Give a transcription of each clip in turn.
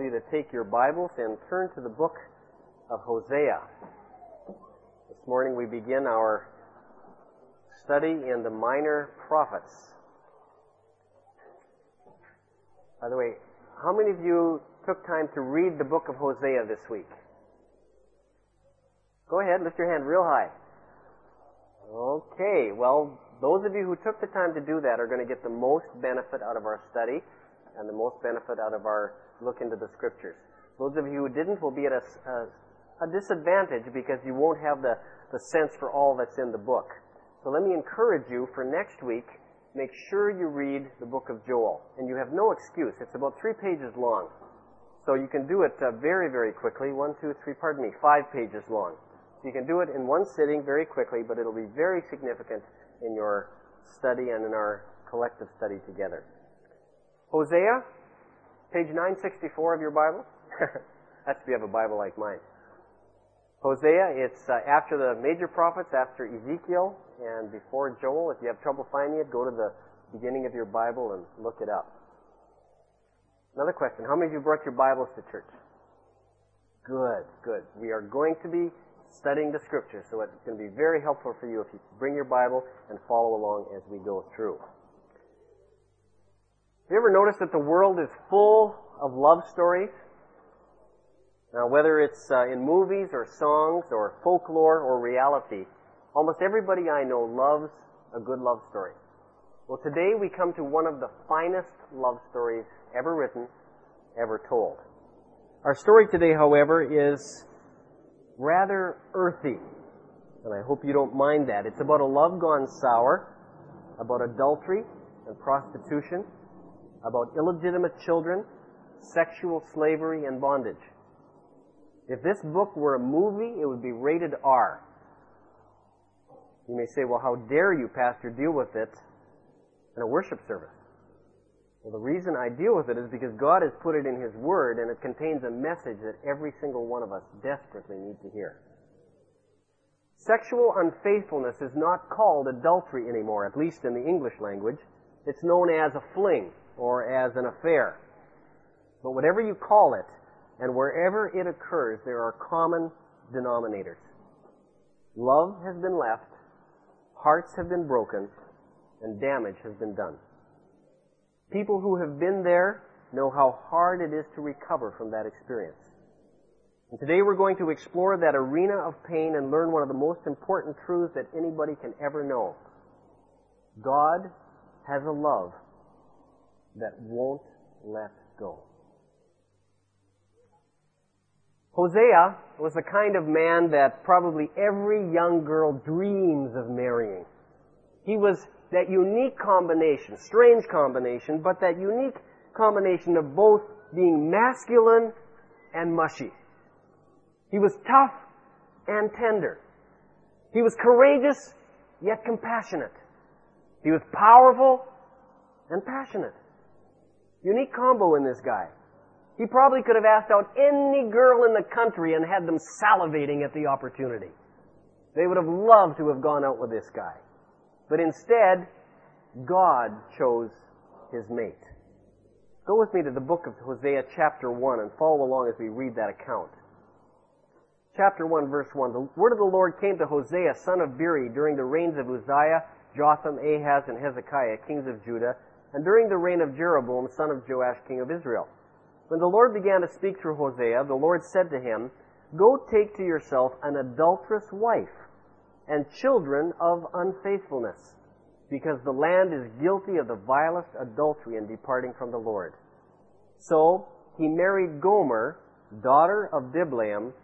of you to take your Bibles and turn to the book of Hosea. This morning we begin our study in the Minor Prophets. By the way, how many of you took time to read the book of Hosea this week? Go ahead, lift your hand real high. Okay, well, those of you who took the time to do that are going to get the most benefit out of our study and the most benefit out of our look into the Scriptures. Those of you who didn't will be at a disadvantage because you won't have the sense for all that's in the book. So let me encourage you for next week, make sure you read the book of Joel. And you have no excuse. It's about 3 pages long. So you can do it very, very quickly. 5 pages long. So you can do it in one sitting very quickly, but it'll be very significant in your study and in our collective study together. Hosea, page 964 of your Bible. That's if you have a Bible like mine. Hosea, it's after the major prophets, after Ezekiel, and before Joel. If you have trouble finding it, go to the beginning of your Bible and look it up. Another question. How many of you brought your Bibles to church? Good, good. We are going to be studying the Scriptures, so it's going to be very helpful for you if you bring your Bible and follow along as we go through. Have you ever noticed that the world is full of love stories? Now, whether it's in movies or songs or folklore or reality, almost everybody I know loves a good love story. Well, today we come to one of the finest love stories ever written, ever told. Our story today, however, is rather earthy, and I hope you don't mind that. It's about a love gone sour, about adultery and prostitution, about illegitimate children, sexual slavery, and bondage. If this book were a movie, it would be rated R. You may say, well, how dare you, Pastor, deal with it in a worship service? Well, the reason I deal with it is because God has put it in His Word, and it contains a message that every single one of us desperately need to hear. Sexual unfaithfulness is not called adultery anymore, at least in the English language. It's known as a fling or as an affair. But whatever you call it, and wherever it occurs, there are common denominators. Love has been left, hearts have been broken, and damage has been done. People who have been there know how hard it is to recover from that experience. And today we're going to explore that arena of pain and learn one of the most important truths that anybody can ever know. God has a love that won't let go. Hosea was the kind of man that probably every young girl dreams of marrying. He was that unique combination, strange combination, but that unique combination of both being masculine and mushy. He was tough and tender. He was courageous, yet compassionate. He was powerful and passionate. Unique combo in this guy. He probably could have asked out any girl in the country and had them salivating at the opportunity. They would have loved to have gone out with this guy. But instead, God chose his mate. Go with me to the book of Hosea chapter 1 and follow along as we read that account. Chapter 1, verse 1. The word of the Lord came to Hosea, son of Beeri, during the reigns of Uzziah, Jotham, Ahaz, and Hezekiah, kings of Judah, and during the reign of Jeroboam, son of Joash, king of Israel. When the Lord began to speak through Hosea, the Lord said to him, "Go take to yourself an adulterous wife and children of unfaithfulness, because the land is guilty of the vilest adultery in departing from the Lord." So he married Gomer, daughter of Diblaim,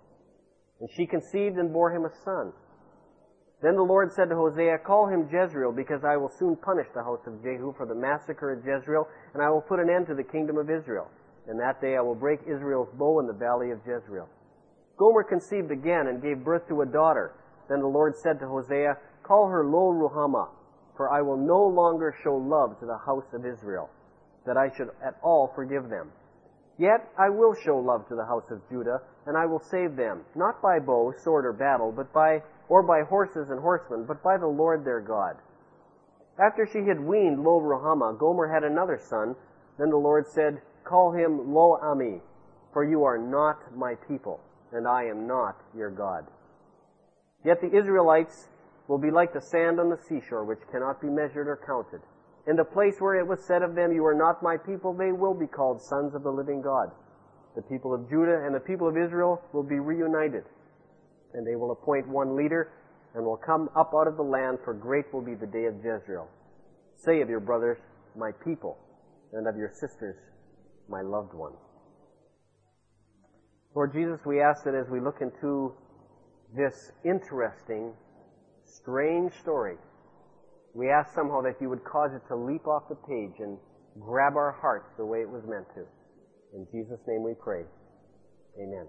and she conceived and bore him a son. Then the Lord said to Hosea, "Call him Jezreel, because I will soon punish the house of Jehu for the massacre at Jezreel, and I will put an end to the kingdom of Israel. In that day I will break Israel's bow in the valley of Jezreel." Gomer conceived again and gave birth to a daughter. Then the Lord said to Hosea, "Call her Lo-Ruhamah, for I will no longer show love to the house of Israel, that I should at all forgive them. Yet I will show love to the house of Judah, and I will save them, not by bow, sword, or battle, but by horses and horsemen, but by the Lord their God." After she had weaned Lo-Ruhamah, Gomer had another son. Then the Lord said, "Call him Lo-Ammi, for you are not my people, and I am not your God. Yet the Israelites will be like the sand on the seashore, which cannot be measured or counted. In the place where it was said of them, you are not my people, they will be called sons of the living God. The people of Judah and the people of Israel will be reunited, and they will appoint one leader, and will come up out of the land, for great will be the day of Jezreel. Say of your brothers, my people, and of your sisters, my loved ones. Lord Jesus, we ask that as we look into this interesting, strange story, we ask somehow that you would cause it to leap off the page and grab our hearts the way it was meant to. In Jesus' name we pray. Amen.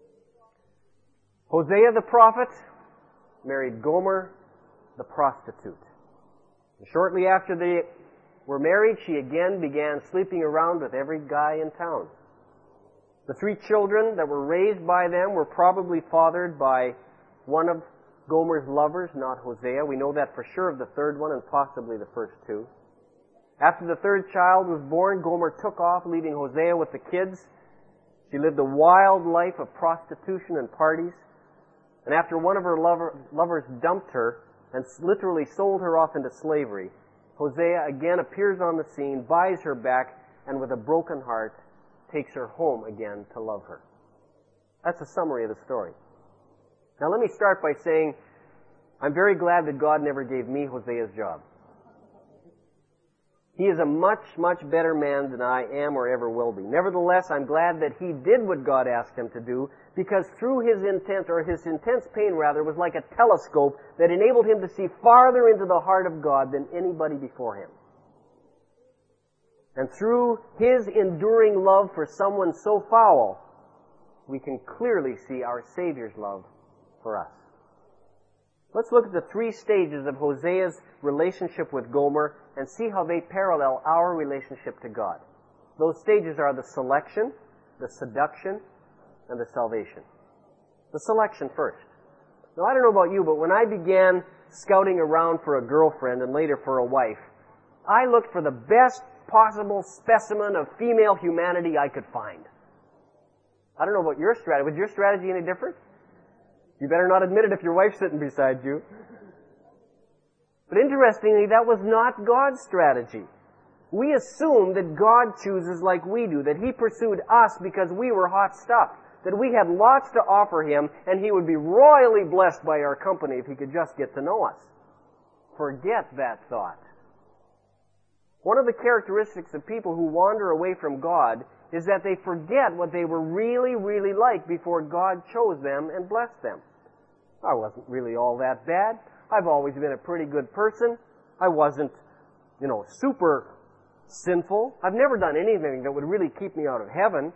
Hosea the prophet married Gomer the prostitute. And shortly after they were married, she again began sleeping around with every guy in town. The 3 children that were raised by them were probably fathered by one of Gomer's lovers, not Hosea. We know that for sure of the 3rd one and possibly the first 2. After the 3rd child was born, Gomer took off, leaving Hosea with the kids. She lived a wild life of prostitution and parties. And after one of her lovers dumped her and literally sold her off into slavery, Hosea again appears on the scene, buys her back, and with a broken heart takes her home again to love her. That's a summary of the story. Now let me start by saying I'm very glad that God never gave me Hosea's job. He is a much, much better man than I am or ever will be. Nevertheless, I'm glad that he did what God asked him to do, because through his intense pain was like a telescope that enabled him to see farther into the heart of God than anybody before him. And through his enduring love for someone so foul, we can clearly see our Savior's love for us. Let's look at the 3 stages of Hosea's relationship with Gomer and see how they parallel our relationship to God. Those stages are the selection, the seduction, and the salvation. The selection first. Now, I don't know about you, but when I began scouting around for a girlfriend and later for a wife, I looked for the best possible specimen of female humanity I could find. I don't know about your strategy. Was your strategy any different? You better not admit it if your wife's sitting beside you. But interestingly, that was not God's strategy. We assume that God chooses like we do, that He pursued us because we were hot stuff, that we had lots to offer Him, and He would be royally blessed by our company if He could just get to know us. Forget that thought. One of the characteristics of people who wander away from God is that they forget what they were really, really like before God chose them and blessed them. I wasn't really all that bad. I've always been a pretty good person. I wasn't, super sinful. I've never done anything that would really keep me out of heaven.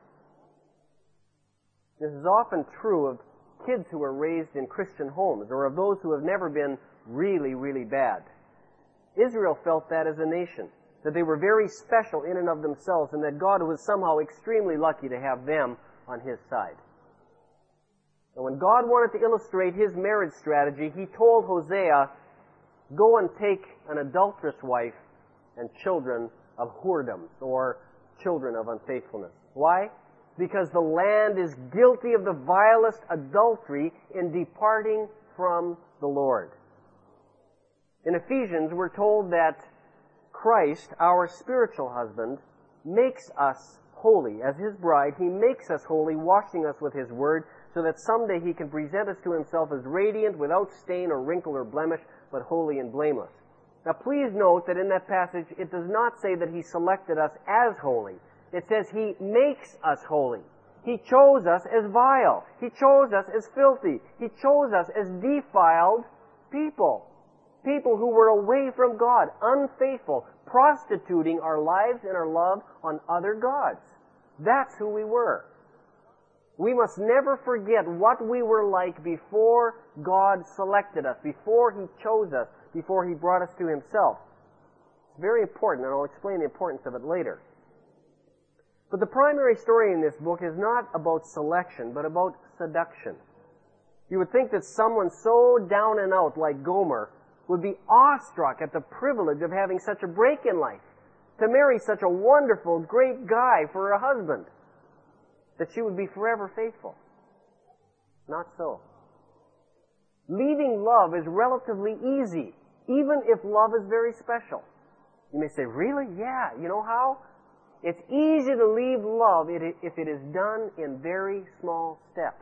This is often true of kids who are raised in Christian homes or of those who have never been really, really bad. Israel felt that as a nation, that they were very special in and of themselves, and that God was somehow extremely lucky to have them on His side. And when God wanted to illustrate His marriage strategy, He told Hosea, go and take an adulterous wife and children of whoredoms, or children of unfaithfulness. Why? Because the land is guilty of the vilest adultery in departing from the Lord. In Ephesians, we're told that Christ, our spiritual husband, makes us holy. As His bride, He makes us holy, washing us with His Word, so that someday He can present us to Himself as radiant, without stain or wrinkle or blemish, but holy and blameless. Now please note that in that passage, it does not say that He selected us as holy. It says He makes us holy. He chose us as vile. He chose us as filthy. He chose us as defiled people. People who were away from God, unfaithful, prostituting our lives and our love on other gods. That's who we were. We must never forget what we were like before God selected us, before He chose us, before He brought us to Himself. It's very important, and I'll explain the importance of it later. But the primary story in this book is not about selection, but about seduction. You would think that someone so down and out like Gomer would be awestruck at the privilege of having such a break in life, to marry such a wonderful, great guy for a husband. that she would be forever faithful. Not so. Leaving love is relatively easy, even if love is very special. You may say, really? Yeah. You know how? It's easy to leave love if it is done in very small steps.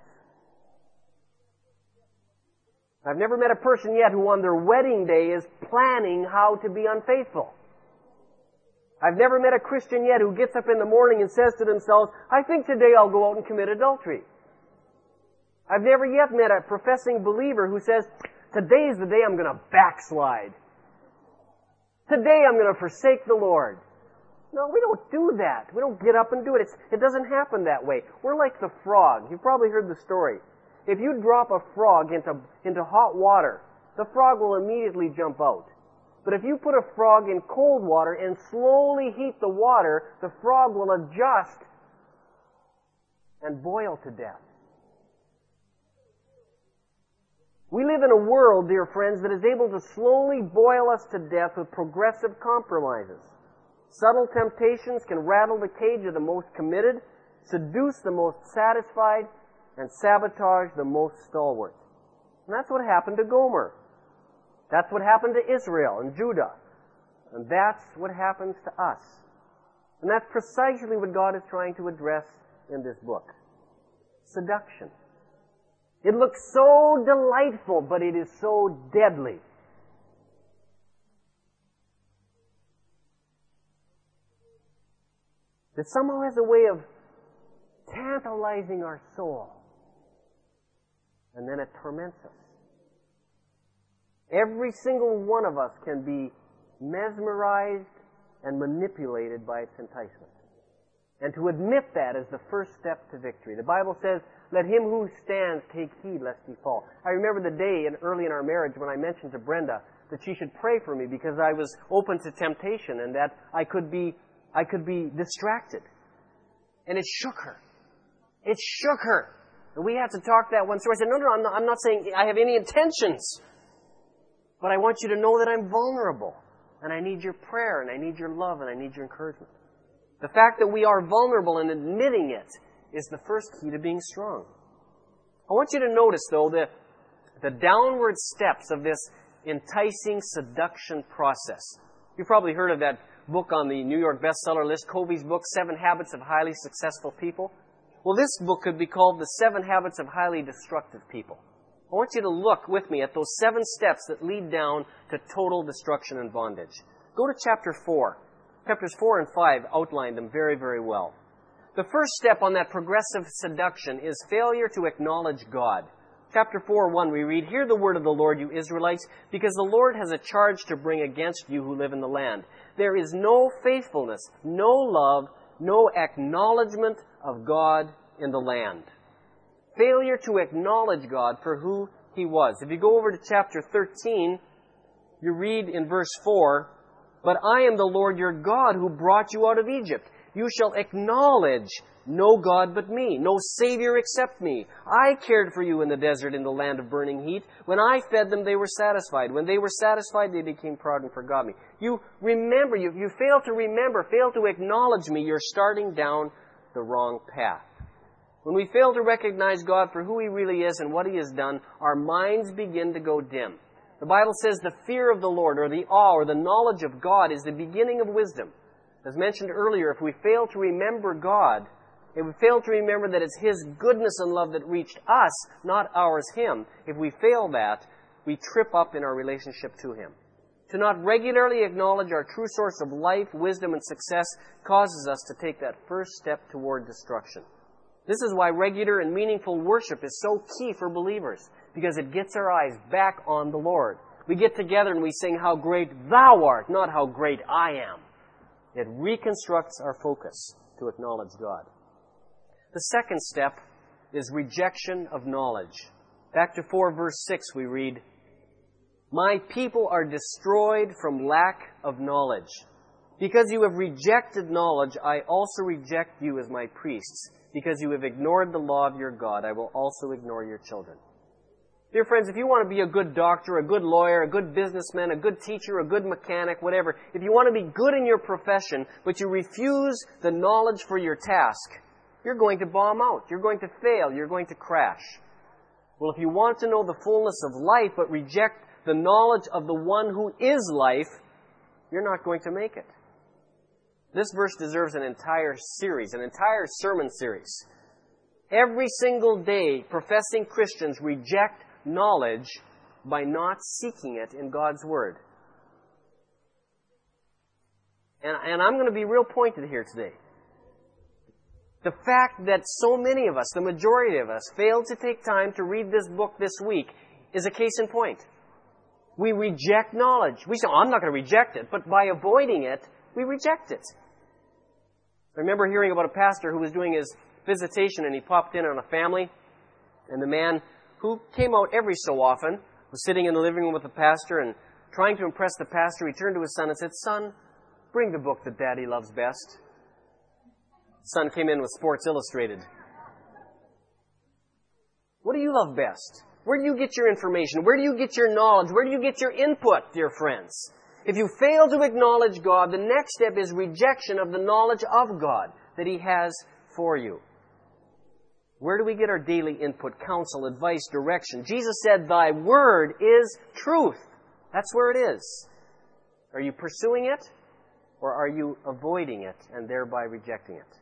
I've never met a person yet who on their wedding day is planning how to be unfaithful. I've never met a Christian yet who gets up in the morning and says to themselves, I think today I'll go out and commit adultery. I've never yet met a professing believer who says, today's the day I'm going to backslide. Today I'm going to forsake the Lord. No, we don't do that. We don't get up and do it. It doesn't happen that way. We're like the frog. You've probably heard the story. If you drop a frog into hot water, the frog will immediately jump out. But if you put a frog in cold water and slowly heat the water, the frog will adjust and boil to death. We live in a world, dear friends, that is able to slowly boil us to death with progressive compromises. Subtle temptations can rattle the cage of the most committed, seduce the most satisfied, and sabotage the most stalwart. And that's what happened to Gomer. That's what happened to Israel and Judah. And that's what happens to us. And that's precisely what God is trying to address in this book. Seduction. It looks so delightful, but it is so deadly. It somehow has a way of tantalizing our soul. And then it torments us. Every single one of us can be mesmerized and manipulated by its enticement. And to admit that is the first step to victory. The Bible says, let him who stands take heed lest he fall. I remember the day early in our marriage when I mentioned to Brenda that she should pray for me because I was open to temptation and that I could be distracted. And it shook her. It shook her. And we had to talk that one through. I said, no, I'm not saying I have any intentions. But I want you to know that I'm vulnerable. And I need your prayer, and I need your love, and I need your encouragement. The fact that we are vulnerable and admitting it is the first key to being strong. I want you to notice, though, the downward steps of this enticing seduction process. You've probably heard of that book on the New York bestseller list, Covey's book, 7 Habits of Highly Successful People. Well, this book could be called The 7 Habits of Highly Destructive People. I want you to look with me at those 7 steps that lead down to total destruction and bondage. Go to chapter 4. Chapters 4 and 5 outline them very, very well. The first step on that progressive seduction is failure to acknowledge God. Chapter 4:1 we read, Hear the word of the Lord, you Israelites, because the Lord has a charge to bring against you who live in the land. There is no faithfulness, no love, no acknowledgement of God in the land. Failure to acknowledge God for who He was. If you go over to chapter 13, you read in verse 4, But I am the Lord your God who brought you out of Egypt. You shall acknowledge no God but me, no Savior except me. I cared for you in the desert in the land of burning heat. When I fed them, they were satisfied. When they were satisfied, they became proud and forgot me. You remember, you fail to remember, fail to acknowledge me, you're starting down the wrong path. When we fail to recognize God for who He really is and what He has done, our minds begin to go dim. The Bible says the fear of the Lord, or the awe, or the knowledge of God is the beginning of wisdom. As mentioned earlier, if we fail to remember God, if we fail to remember that it's His goodness and love that reached us, not ours Him, if we fail that, we trip up in our relationship to Him. To not regularly acknowledge our true source of life, wisdom, and success causes us to take that first step toward destruction. This is why regular and meaningful worship is so key for believers, because it gets our eyes back on the Lord. We get together and we sing, How great Thou art, not how great I am. It reconstructs our focus to acknowledge God. The second step is rejection of knowledge. Back to 4 verse 6 we read, My people are destroyed from lack of knowledge. Because you have rejected knowledge, I also reject you as my priests. Because you have ignored the law of your God, I will also ignore your children. Dear friends, if you want to be a good doctor, a good lawyer, a good businessman, a good teacher, a good mechanic, whatever, if you want to be good in your profession, but you refuse the knowledge for your task, you're going to bomb out. You're going to fail. You're going to crash. Well, if you want to know the fullness of life but reject the knowledge of the one who is life, you're not going to make it. This verse deserves an entire series, an entire sermon series. Every single day, professing Christians reject knowledge by not seeking it in God's Word. And I'm going to be real pointed here today. The fact that so many of us, the majority of us, failed to take time to read this book this week is a case in point. We reject knowledge. We say, I'm not going to reject it, but by avoiding it, we reject it. I remember hearing about a pastor who was doing his visitation and he popped in on a family, and the man who came out every so often was sitting in the living room with the pastor and trying to impress the pastor. He turned to his son and said, "Son, bring the book that Daddy loves best." Son came in with Sports Illustrated. What do you love best? Where do you get your information? Where do you get your knowledge? Where do you get your input, dear friends? If you fail to acknowledge God, the next step is rejection of the knowledge of God that He has for you. Where do we get our daily input, counsel, advice, direction? Jesus said, "Thy word is truth." That's where it is. Are you pursuing it, or are you avoiding it and thereby rejecting it?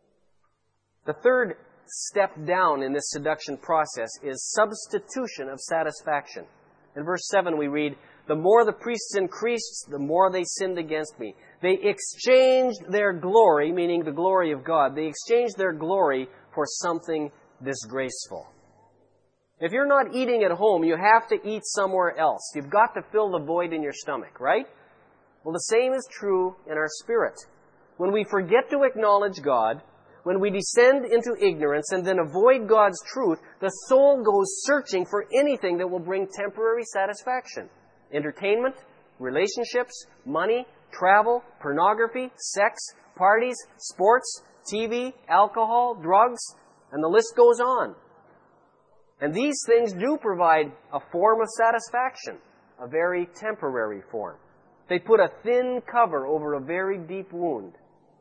The third step down in this seduction process is substitution of satisfaction. In verse 7 we read, "The more the priests increased, the more they sinned against me. They exchanged their glory," meaning the glory of God, "they exchanged their glory for something disgraceful." If you're not eating at home, you have to eat somewhere else. You've got to fill the void in your stomach, right? Well, the same is true in our spirit. When we forget to acknowledge God, when we descend into ignorance and then avoid God's truth, the soul goes searching for anything that will bring temporary satisfaction. Entertainment, relationships, money, travel, pornography, sex, parties, sports, TV, alcohol, drugs, and the list goes on. And these things do provide a form of satisfaction, a very temporary form. They put a thin cover over a very deep wound.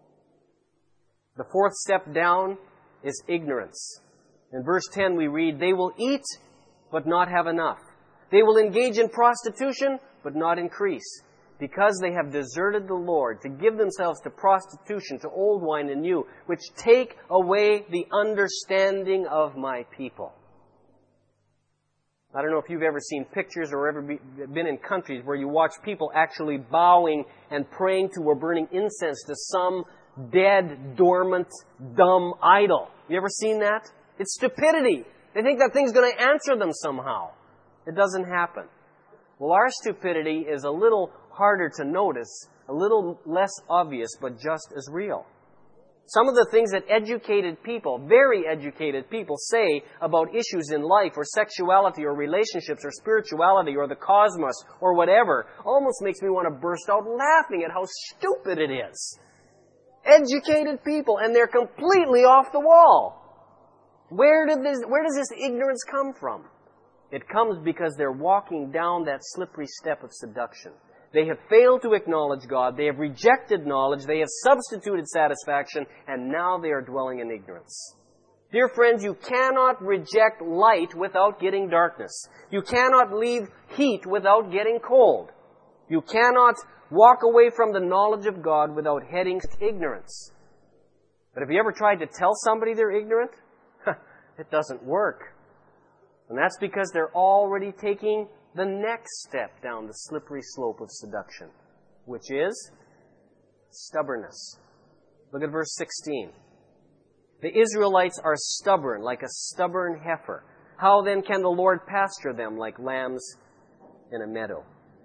The fourth step down is ignorance. In verse 10 we read, "They will eat, but not have enough. They will engage in prostitution, but not increase, because they have deserted the Lord to give themselves to prostitution, to old wine and new, which take away the understanding of my people." I don't know if you've ever seen pictures or ever been in countries where you watch people actually bowing and praying to or burning incense to some dead, dormant, dumb idol. You ever seen that? It's stupidity. They think that thing's going to answer them somehow. It doesn't happen. Well, our stupidity is a little harder to notice, a little less obvious, but just as real. Some of the things that educated people, very educated people, say about issues in life or sexuality or relationships or spirituality or the cosmos or whatever almost makes me want to burst out laughing at how stupid it is. Educated people, and they're completely off the wall. Where does this ignorance come from? It comes because they're walking down that slippery step of seduction. They have failed to acknowledge God. They have rejected knowledge. They have substituted satisfaction, and now they are dwelling in ignorance. Dear friends, you cannot reject light without getting darkness. You cannot leave heat without getting cold. You cannot walk away from the knowledge of God without heading to ignorance. But have you ever tried to tell somebody they're ignorant? It doesn't work. And that's because they're already taking the next step down the slippery slope of seduction, which is stubbornness. Look at verse 16. "The Israelites are stubborn, like a stubborn heifer. How then can the Lord pasture them like lambs in a meadow?"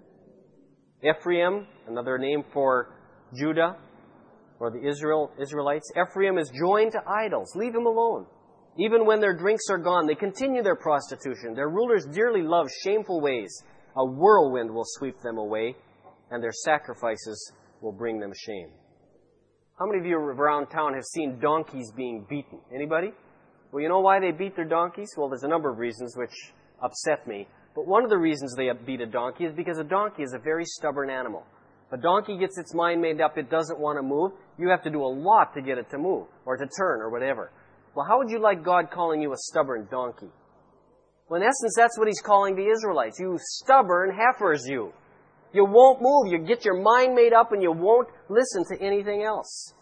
Ephraim, another name for Judah, or the Israelites. Ephraim is joined to idols. Leave him alone. Even when their drinks are gone, they continue their prostitution. Their rulers dearly love shameful ways. A whirlwind will sweep them away, and their sacrifices will bring them shame. How many of you around town have seen donkeys being beaten? Anybody? Well, you know why they beat their donkeys? Well, there's a number of reasons which upset me. But one of the reasons they beat a donkey is because a donkey is a very stubborn animal. If a donkey gets its mind made up it doesn't want to move, you have to do a lot to get it to move, or to turn, or whatever. Well, how would you like God calling you a stubborn donkey? Well, in essence, that's what He's calling the Israelites. You stubborn heifers, you. You won't move. You get your mind made up and you won't listen to anything else.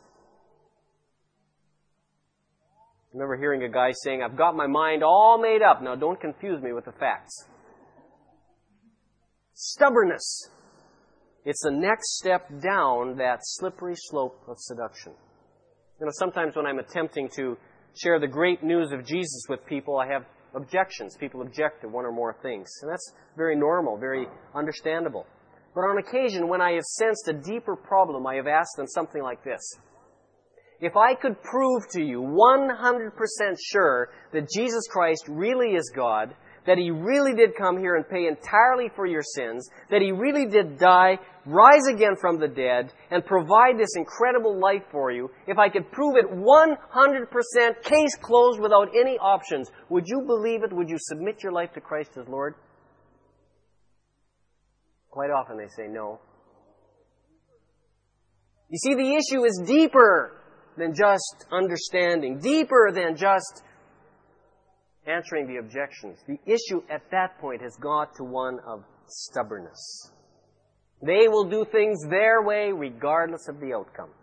I remember hearing a guy saying, I've got my mind all made up. Now, don't confuse me with the facts. Stubbornness. It's the next step down that slippery slope of seduction. You know, sometimes when I'm attempting to share the great news of Jesus with people, I have objections. People object to one or more things. And that's very normal, very understandable. But on occasion, when I have sensed a deeper problem, I have asked them something like this. If I could prove to you 100% sure that Jesus Christ really is God, that He really did come here and pay entirely for your sins, that He really did die, rise again from the dead, and provide this incredible life for you, if I could prove it 100%, case closed without any options, would you believe it? Would you submit your life to Christ as Lord? Quite often they say no. You see, the issue is deeper than just understanding, deeper than just answering the objections. The issue at that point has got to one of stubbornness. They will do things their way regardless of the outcome.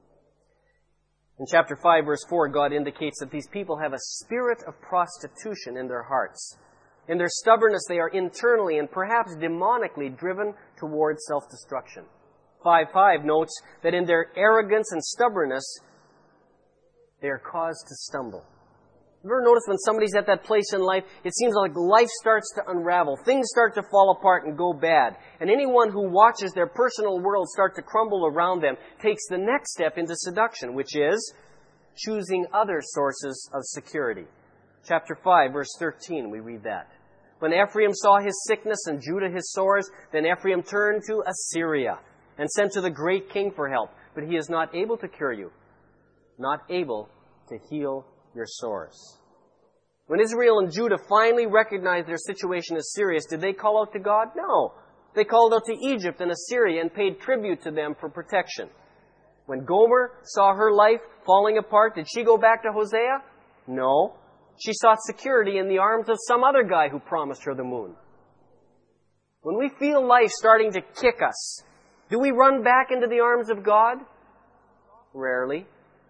In chapter 5, verse 4, God indicates that these people have a spirit of prostitution in their hearts. In their stubbornness, they are internally and perhaps demonically driven towards self-destruction. 5:5 notes that in their arrogance and stubbornness, they are caused to stumble. You ever notice when somebody's at that place in life, it seems like life starts to unravel. Things start to fall apart and go bad. And anyone who watches their personal world start to crumble around them takes the next step into seduction, which is choosing other sources of security. Chapter 5, verse 13, we read that. When Ephraim saw his sickness and Judah his sores, then Ephraim turned to Assyria and sent to the great king for help. But he is not able to cure you, not able to heal your sores. When Israel and Judah finally recognized their situation as serious, did they call out to God? No. They called out to Egypt and Assyria and paid tribute to them for protection. When Gomer saw her life falling apart, did she go back to Hosea? No. She sought security in the arms of some other guy who promised her the moon. When we feel life starting to kick us, do we run back into the arms of God? Rarely.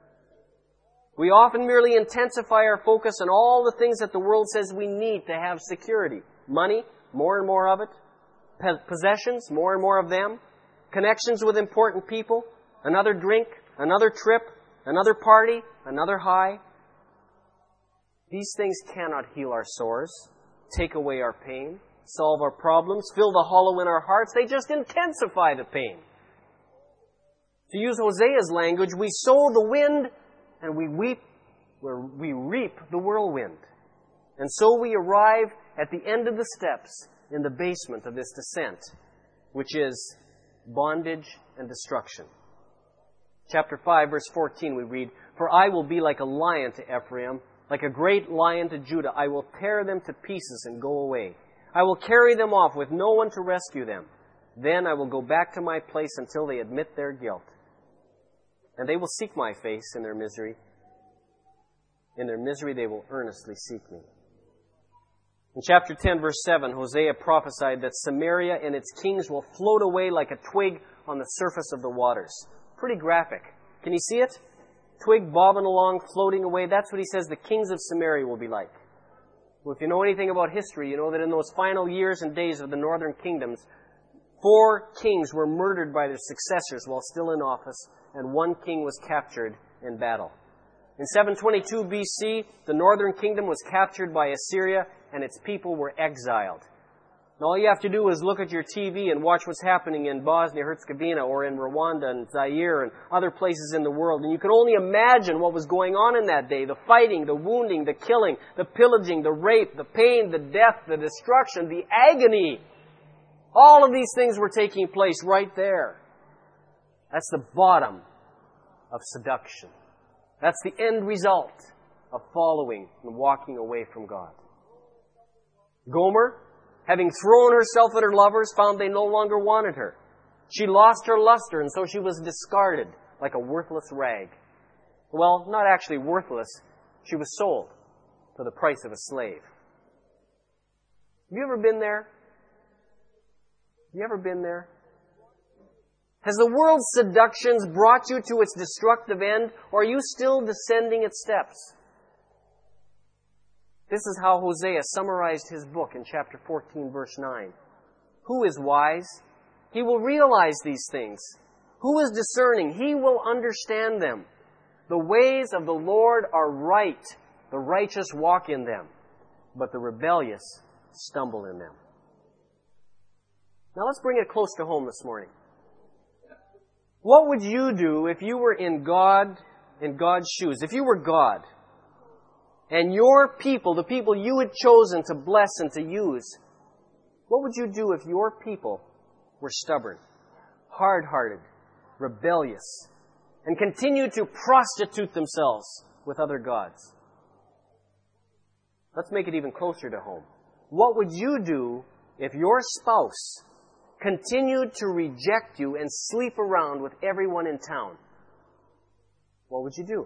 We often merely intensify our focus on all the things that the world says we need to have security. Money, more and more of it. Possessions, more and more of them. Connections with important people. Another drink, another trip, another party, another high. These things cannot heal our sores, take away our pain, solve our problems, fill the hollow in our hearts. They just intensify the pain. To use Hosea's language, we sow the wind and we reap the whirlwind. And so we arrive at the end of the steps in the basement of this descent, which is bondage and destruction. Chapter 5, verse 14, we read, For I will be like a lion to Ephraim, like a great lion to Judah. I will tear them to pieces and go away. I will carry them off with no one to rescue them. Then I will go back to my place until they admit their guilt. And they will seek my face in their misery. In their misery they will earnestly seek me. In chapter 10, verse 7, Hosea prophesied that Samaria and its kings will float away like a twig on the surface of the waters. Pretty graphic. Can you see it? Twig bobbing along, floating away. That's what he says the kings of Samaria will be like. Well, if you know anything about history, you know that in those final years and days of the northern kingdoms, 4 kings were murdered by their successors while still in office, and 1 king was captured in battle. In 722 BC, the northern kingdom was captured by Assyria, and its people were exiled. And all you have to do is look at your TV and watch what's happening in Bosnia-Herzegovina or in Rwanda and Zaire and other places in the world. And you can only imagine what was going on in that day. The fighting, the wounding, the killing, the pillaging, the rape, the pain, the death, the destruction, the agony. All of these things were taking place right there. That's the bottom of seduction. That's the end result of following and walking away from God. Gomer, having thrown herself at her lovers, found they no longer wanted her. She lost her luster, and so she was discarded like a worthless rag. Well, not actually worthless. She was sold for the price of a slave. Have you ever been there? Have you ever been there? Has the world's seductions brought you to its destructive end, or are you still descending its steps? This is how Hosea summarized his book in chapter 14, verse 9. Who is wise? He will realize these things. Who is discerning? He will understand them. The ways of the Lord are right. The righteous walk in them, but the rebellious stumble in them. Now let's bring it close to home this morning. What would you do if you were in God's shoes? If you were God, and your people, the people you had chosen to bless and to use, what would you do if your people were stubborn, hard-hearted, rebellious, and continued to prostitute themselves with other gods? Let's make it even closer to home. What would you do if your spouse continued to reject you and sleep around with everyone in town? What would you do?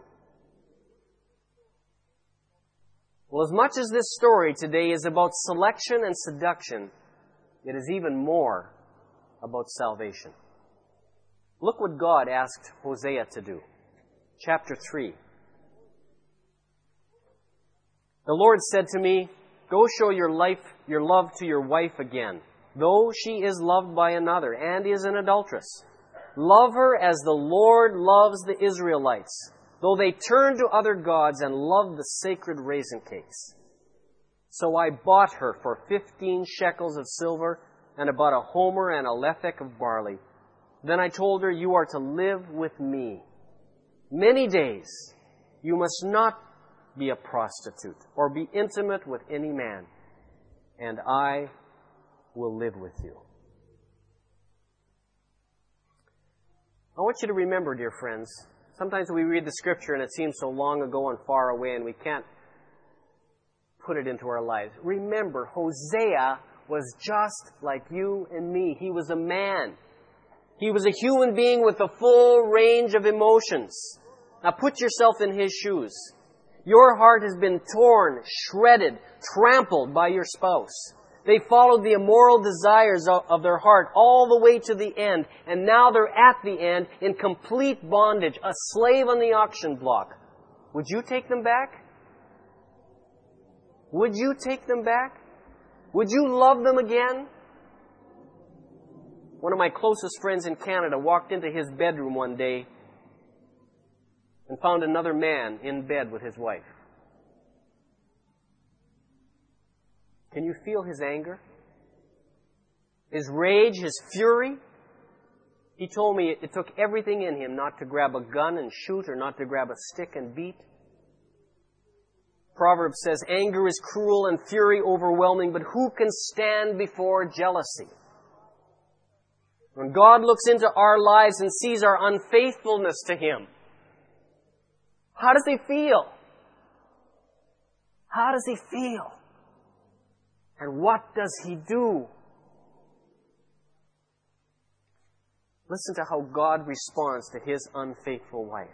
Well, as much as this story today is about selection and seduction, it is even more about salvation. Look what God asked Hosea to do. Chapter 3. The Lord said to me, "Go show your love to your wife again, though she is loved by another and is an adulteress. Love her as the Lord loves the Israelites, though they turn to other gods and love the sacred raisin cakes." So I bought her for 15 shekels of silver and about a homer and a lethek of barley. Then I told her, "You are to live with me many days. You must not be a prostitute or be intimate with any man, and I will live with you." I want you to remember, dear friends, sometimes we read the Scripture and it seems so long ago and far away and we can't put it into our lives. Remember, Hosea was just like you and me. He was a man. He was a human being with a full range of emotions. Now put yourself in his shoes. Your heart has been torn, shredded, trampled by your spouse. They followed the immoral desires of their heart all the way to the end, and now they're at the end in complete bondage, a slave on the auction block. Would you take them back? Would you take them back? Would you love them again? One of my closest friends in Canada walked into his bedroom one day and found another man in bed with his wife. Can you feel his anger? His rage, his fury? He told me it took everything in him not to grab a gun and shoot or not to grab a stick and beat. Proverbs says, "Anger is cruel and fury overwhelming, but who can stand before jealousy?" When God looks into our lives and sees our unfaithfulness to Him, how does He feel? How does He feel? And what does He do? Listen to how God responds to His unfaithful wife.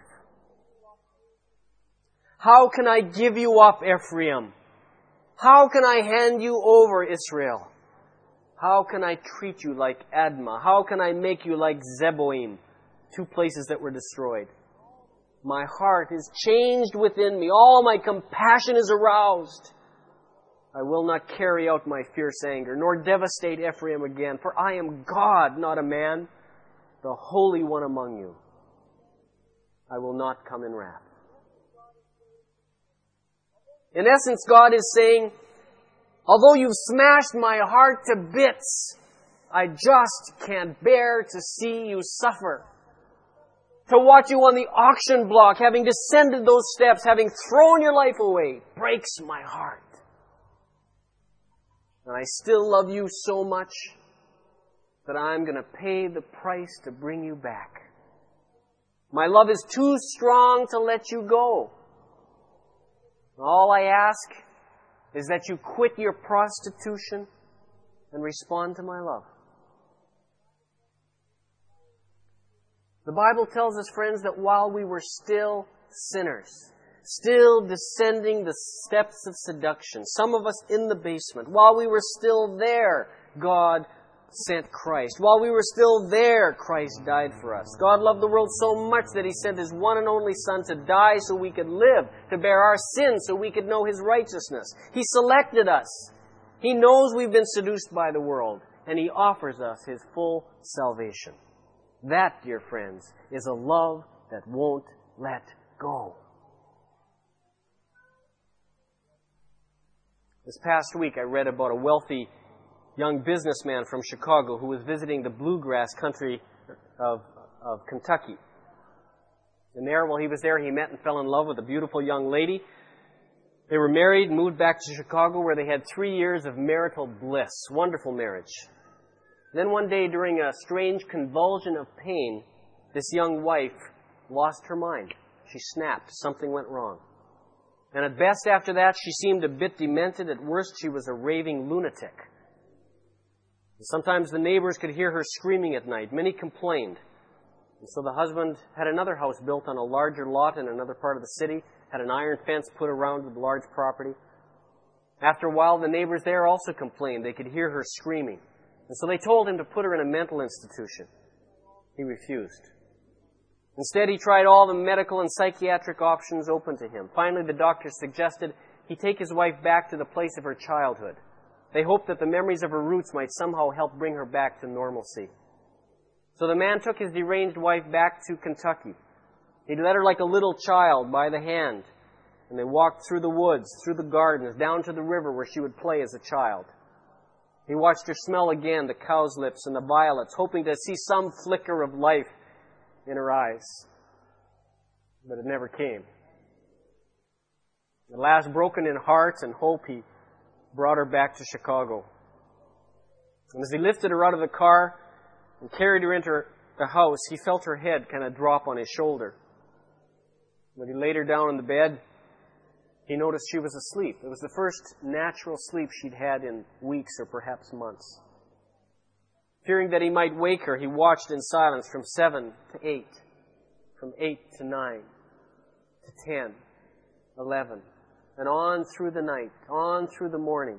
"How can I give you up, Ephraim? How can I hand you over, Israel? How can I treat you like Admah? How can I make you like Zeboim?" Two places that were destroyed. "My heart is changed within me. All my compassion is aroused. I will not carry out my fierce anger, nor devastate Ephraim again. For I am God, not a man, the Holy One among you. I will not come in wrath." In essence, God is saying, although you've smashed my heart to bits, I just can't bear to see you suffer. To watch you on the auction block, having descended those steps, having thrown your life away, breaks my heart. And I still love you so much that I'm going to pay the price to bring you back. My love is too strong to let you go. All I ask is that you quit your prostitution and respond to my love. The Bible tells us, friends, that while we were still sinners, still descending the steps of seduction. Some of us in the basement. While we were still there, God sent Christ. While we were still there, Christ died for us. God loved the world so much that He sent His one and only Son to die so we could live, to bear our sins so we could know His righteousness. He selected us. He knows we've been seduced by the world, and He offers us His full salvation. That, dear friends, is a love that won't let go. This past week I read about a wealthy young businessman from Chicago who was visiting the bluegrass country of Kentucky. And there, while he was there, he met and fell in love with a beautiful young lady. They were married and moved back to Chicago, where they had 3 years of marital bliss. Wonderful marriage. Then one day, during a strange convulsion of pain, this young wife lost her mind. She snapped. Something went wrong. And at best after that, she seemed a bit demented. At worst, she was a raving lunatic. Sometimes the neighbors could hear her screaming at night. Many complained. And so the husband had another house built on a larger lot in another part of the city, had an iron fence put around the large property. After a while, the neighbors there also complained. They could hear her screaming. And so they told him to put her in a mental institution. He refused. Instead, he tried all the medical and psychiatric options open to him. Finally, the doctor suggested he take his wife back to the place of her childhood. They hoped that the memories of her roots might somehow help bring her back to normalcy. So the man took his deranged wife back to Kentucky. He led her like a little child by the hand, and they walked through the woods, through the gardens, down to the river where she would play as a child. He watched her smell again the cow's lips and the violets, hoping to see some flicker of life in her eyes. But it never came. At last, broken in heart and hope, he brought her back to Chicago. And as he lifted her out of the car and carried her into the house, he felt her head kind of drop on his shoulder. When he laid her down in the bed, he noticed she was asleep. It was the first natural sleep she'd had in weeks or perhaps months. Fearing that he might wake her, he watched in silence from 7 to 8, from 8 to 9, to 10, 11, and on through the night, on through the morning.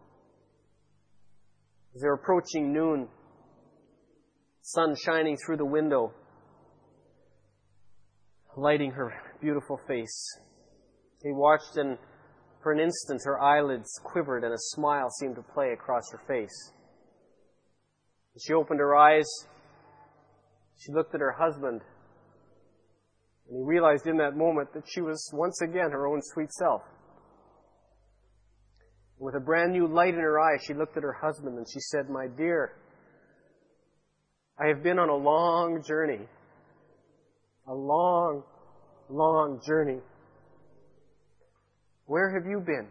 As they were approaching noon, sun shining through the window, lighting her beautiful face. He watched, and for an instant her eyelids quivered and a smile seemed to play across her face. As she opened her eyes, she looked at her husband, and he realized in that moment that she was once again her own sweet self. With a brand new light in her eyes, she looked at her husband and she said, "My dear, I have been on a long journey. A long, long journey. Where have you been?"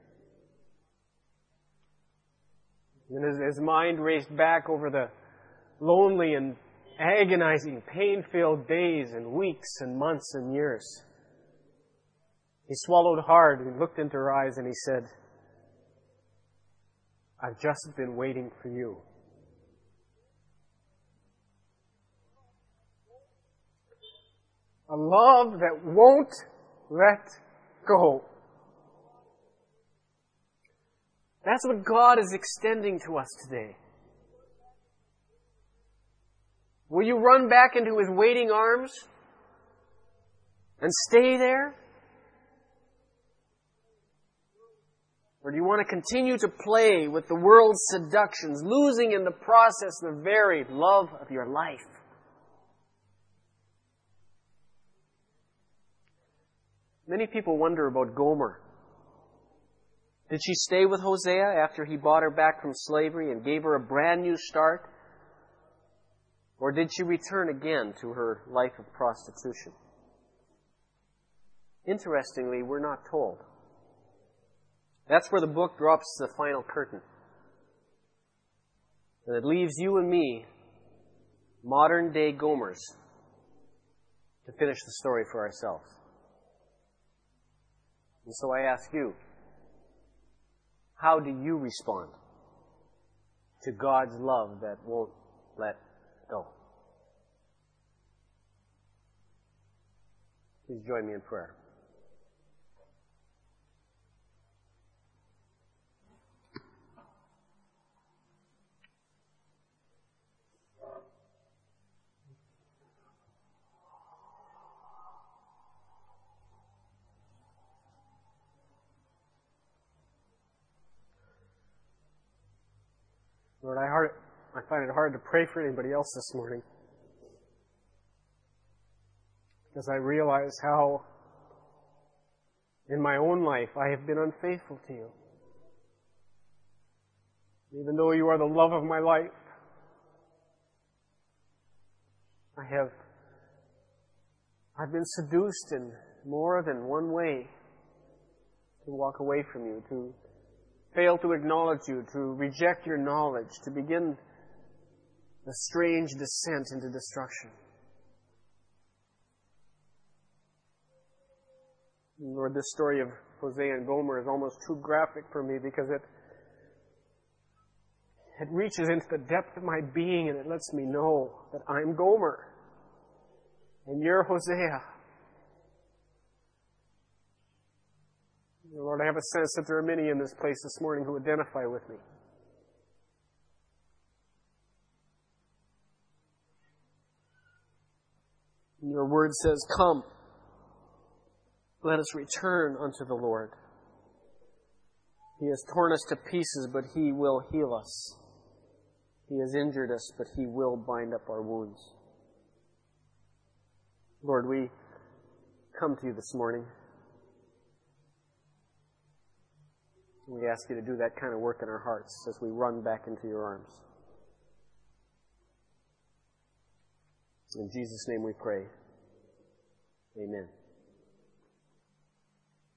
And as his mind raced back over the lonely and agonizing, pain-filled days and weeks and months and years, he swallowed hard and looked into her eyes and he said, "I've just been waiting for you." A love that won't let go. That's what God is extending to us today. Will you run back into His waiting arms and stay there? Or do you want to continue to play with the world's seductions, losing in the process the very love of your life? Many people wonder about Gomer. Did she stay with Hosea after he bought her back from slavery and gave her a brand new start? Or did she return again to her life of prostitution? Interestingly, we're not told. That's where the book drops the final curtain. And it leaves you and me, modern-day Gomers, to finish the story for ourselves. And so I ask you, how do you respond to God's love that won't let go? Please join me in prayer. Lord, I find it hard to pray for anybody else this morning because I realize how in my own life I have been unfaithful to you. Even though you are the love of my life, I've been seduced in more than one way to walk away from you, to fail to acknowledge you, to reject your knowledge, to begin the strange descent into destruction. Lord, this story of Hosea and Gomer is almost too graphic for me because it reaches into the depth of my being and it lets me know that I'm Gomer and you're Hosea. Lord, I have a sense that there are many in this place this morning who identify with me. Your word says, "Come, let us return unto the Lord. He has torn us to pieces, but He will heal us. He has injured us, but He will bind up our wounds." Lord, we come to you this morning. We ask you to do that kind of work in our hearts as we run back into your arms. In Jesus' name we pray. Amen.